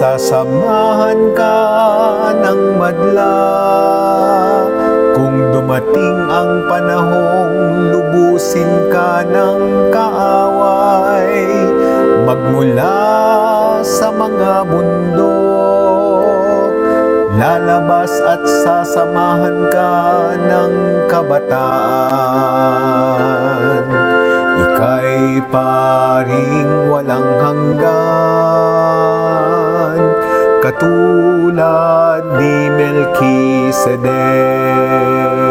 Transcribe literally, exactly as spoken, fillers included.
sasamahan ka ng madla. Kung dumating ang panahong lubusin ka ng kaaway, magmula sa mga bundok, lalabas at sasamahan ka ng kabataan. Ika'y paring walang hanggan, katulad ni Melchizedek.